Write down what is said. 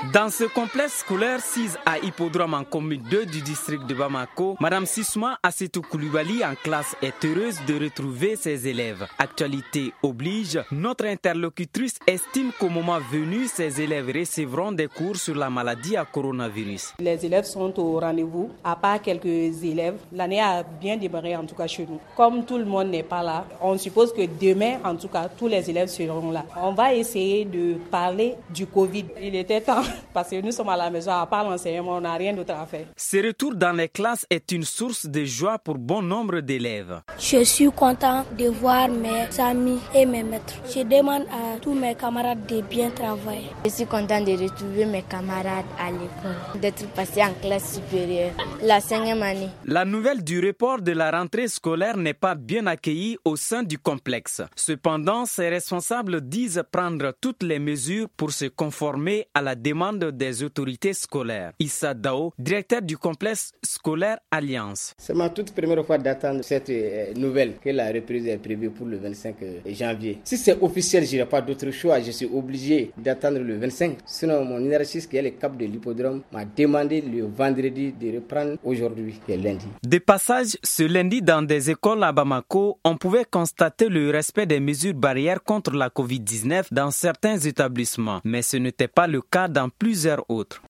Dans ce complexe scolaire 6 à Hippodrome en commune 2 du district de Bamako, Madame Sisma Assetou Koulibaly en classe est heureuse de retrouver ses élèves. Actualité oblige, notre interlocutrice estime qu'au moment venu, ses élèves recevront des cours sur la maladie à coronavirus. Les élèves sont au rendez-vous, à part quelques élèves. L'année a bien démarré en tout cas chez nous. Comme tout le monde n'est pas là, on suppose que demain, en tout cas, tous les élèves seront là. On va essayer de parler du Covid. Il était temps. Parce que nous sommes à la maison, à part l'enseignement, on n'a rien d'autre à faire. Ce retour dans les classes est une source de joie pour bon nombre d'élèves. Je suis content de voir mes amis et mes maîtres. Je demande à tous mes camarades de bien travailler. Je suis content de retrouver mes camarades à l'école, d'être passé en classe supérieure, la 5e année. La nouvelle du report de la rentrée scolaire n'est pas bien accueillie au sein du complexe. Cependant, ses responsables disent prendre toutes les mesures pour se conformer à la demande des autorités scolaires. Issa Dao, directeur du complexe scolaire Alliance. C'est ma toute première fois d'attendre cette nouvelle que la reprise est prévue pour le 25 janvier. Si c'est officiel, je n'ai pas d'autre choix. Je suis obligé d'attendre le 25. Sinon, mon hiérarchiste qui est le cap de l'hippodrome m'a demandé le vendredi de reprendre aujourd'hui, qui est lundi. De passage, ce lundi dans des écoles à Bamako, on pouvait constater le respect des mesures barrières contre la COVID-19 dans certains établissements. Mais ce n'était pas le cas dans plusieurs autres.